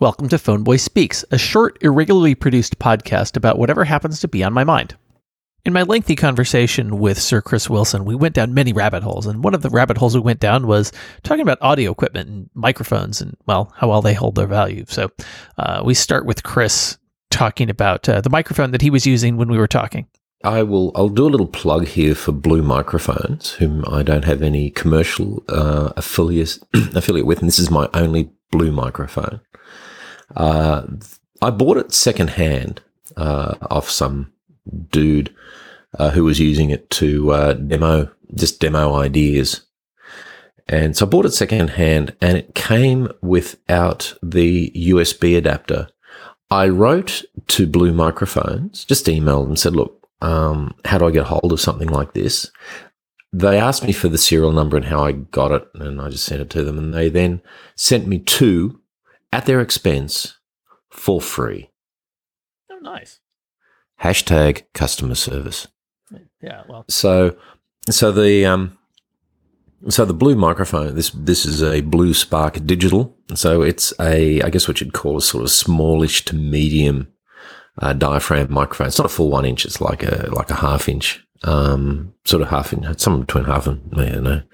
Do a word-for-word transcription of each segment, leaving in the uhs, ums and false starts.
Welcome to Phoneboy Speaks, a short, irregularly produced podcast about whatever happens to be on my mind. In my lengthy conversation with Sir Chris Wilson, we went down many rabbit holes, and one of the rabbit holes we went down was talking about audio equipment and microphones and, well, how well they hold their value. So uh, we start with Chris talking about uh, the microphone that he was using when we were talking. I will. I'll do a little plug here for Blue Microphones, whom I don't have any commercial uh, affiliate affiliate with, and this is my only Blue microphone. Uh, I bought it secondhand uh, off some dude uh, who was using it to uh, demo, just demo ideas. And so I bought it secondhand, and it came without the U S B adapter. I wrote to Blue Microphones, just emailed and said, look, um, how do I get hold of something like this? They asked me for the serial number and how I got it, and I just sent it to them. And they then sent me two at their expense for free. Oh, nice. Hashtag customer service. Yeah, well. So, so the um, so the Blue microphone. This this is a Blue Spark Digital. So it's a, I guess what you'd call a sort of smallish to medium uh, diaphragm microphone. It's not a full one inch. It's like a like a half inch, um, sort of half inch, somewhere between half and I don't know.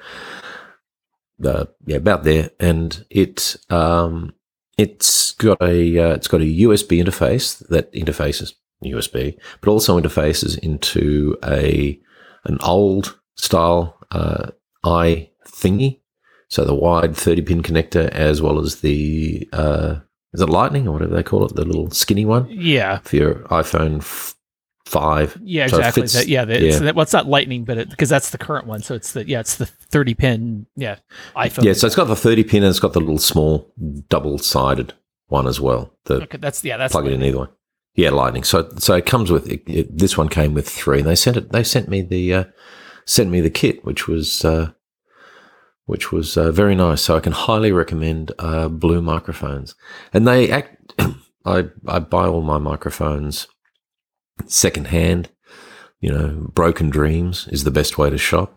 Uh, yeah, about there, and it um. It's got a uh, it's got a U S B interface that interfaces U S B, but also interfaces into a an old style uh, i thingy, so the wide thirty pin connector as well as the uh, is it Lightning or whatever they call it, the little skinny one. Yeah, for your iPhone f- five. Yeah, so exactly. fits, that, yeah, the, yeah. It's, well, it's not Lightning, but because that's the current one. So it's the yeah, it's the thirty pin yeah iPhone. Yeah, so it's got the thirty pin and it's got the little small double sided one as well. The okay, that's yeah, that's plug Lightning. it in either way. Yeah, Lightning. So so it comes with it, it, this one came with three, and they sent it. They sent me the uh, sent me the kit, which was uh, which was uh, very nice. So I can highly recommend uh, Blue microphones. And they act. I I buy all my microphones secondhand. You know, Broken Dreams is the best way to shop.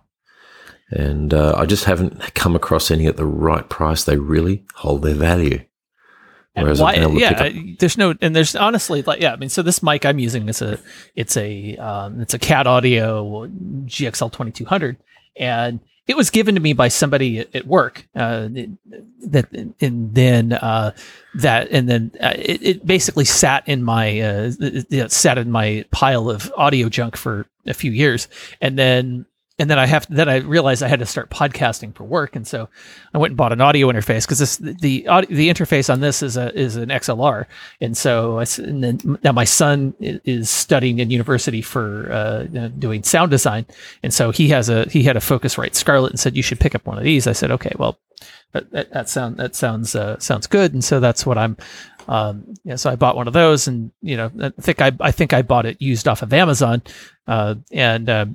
And uh, I just haven't come across any at the right price. They really hold their value. Whereas why, yeah, there's no, and there's honestly like, yeah, I mean, so this mic I'm using is a, it's a, um, it's a Cat Audio G X L twenty-two hundred, and it was given to me by somebody at, at work. Uh, that and then uh, that and then uh, it, it basically sat in my, uh, it, it sat in my pile of audio junk for a few years, and then. And then I have then I realized I had to start podcasting for work, and so I went and bought an audio interface because this the audio, the interface on this is a is an X L R, and so I, and then now my son is studying in university for uh, doing sound design, and so he has a he had a Focusrite Scarlett and said you should pick up one of these. I said okay, well that that, that sound that sounds uh, sounds good, and so that's what I'm. Um, yeah, so I bought one of those, and you know I think I I think I bought it used off of Amazon, uh, and. Uh,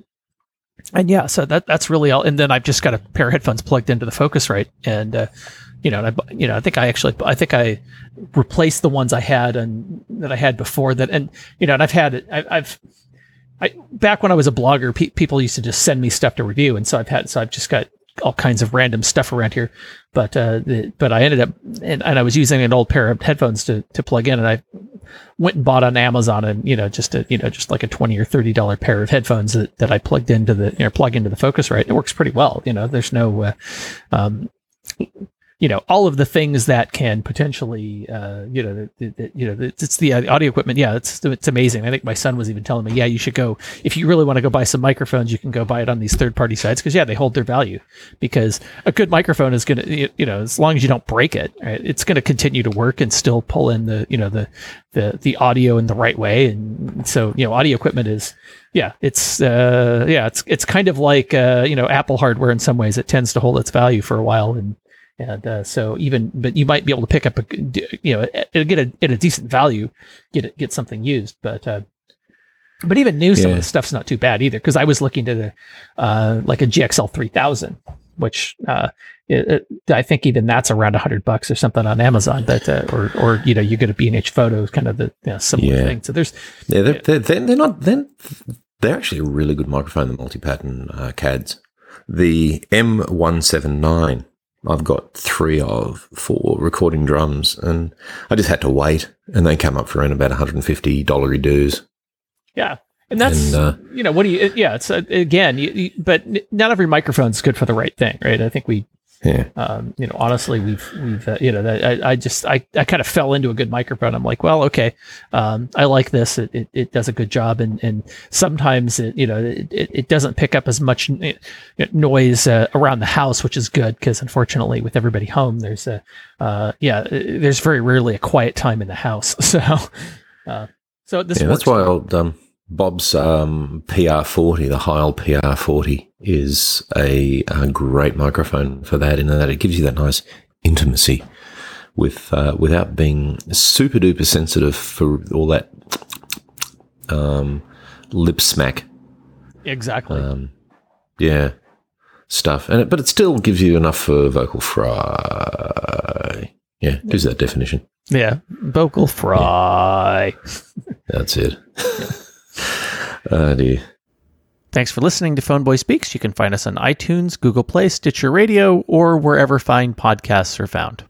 And yeah, so that that's really all. And then I've just got a pair of headphones plugged into the Focusrite, and uh, you know, and I, you know, I think I actually, I think I replaced the ones I had and that I had before that, and you know, and I've had it. I, I've, I back when I was a blogger, pe- people used to just send me stuff to review, and so I've had, so I've just got all kinds of random stuff around here. But uh, the, but I ended up, and, and I was using an old pair of headphones to to plug in, and I went and bought on Amazon, and you know, just a you know, just like a twenty or thirty dollar pair of headphones that, that I plugged into the you know, plug into the Focusrite. It works pretty well. You know, there's no, uh, um, you know, all of the things that can potentially, uh, you know, the, the, the, you know, it's, it's the audio equipment. Yeah, it's it's amazing. I think my son was even telling me, yeah, you should go if you really want to go buy some microphones, you can go buy it on these third party sites because yeah, they hold their value. Because a good microphone is gonna, you know, as long as you don't break it, right, it's going to continue to work and still pull in the, you know, the the the audio in the right way. And so, you know, audio equipment is. Yeah, it's uh, yeah, it's it's kind of like uh, you know, Apple hardware in some ways. It tends to hold its value for a while, and and uh, so even, but you might be able to pick up a, you know, it'll get a at a decent value, get it get something used, but uh, but even new, yeah. Some of the stuff's not too bad either. Because I was looking at a uh, like a G X L three thousand, which uh, it, it, I think even that's around a hundred bucks or something on Amazon. That uh, or or you know, you get a B and H Photo, kind of the you know, similar yeah. thing. So there's yeah, they're, they're, they're not then. They're actually a really good microphone, the multi-pattern uh, C A Ds. The M one seventy-nine I've got three of for recording drums, and I just had to wait, and they come up for around about one hundred fifty dollars dues. Yeah. And that's, and, uh, you know, what do you, yeah, it's, uh, again, you, you, but not every microphone is good for the right thing, right? I think we, yeah. um, you know, honestly, we've, we've, uh, you know, I, I just, I, I kind of fell into a good microphone. I'm like, well, okay, um, I like this. It, it, it does a good job. And, and sometimes it, you know, it, it doesn't pick up as much noise uh, around the house, which is good because unfortunately with everybody home, there's a, uh, yeah, there's very rarely a quiet time in the house. So, uh, so this, yeah, that's why I'll, um, Bob's um, P R forty, the Heil P R forty, is a, a great microphone for that, in that it gives you that nice intimacy with uh, without being super duper sensitive for all that um, lip smack. Exactly. Um, yeah, stuff, and it, but it still gives you enough for vocal fry. Yeah, gives that definition. Yeah, vocal fry. Yeah. That's it. Yeah. Oh, dear. Thanks for listening to Phoneboy Speaks. You can find us on iTunes, Google Play, Stitcher Radio, or wherever fine podcasts are found.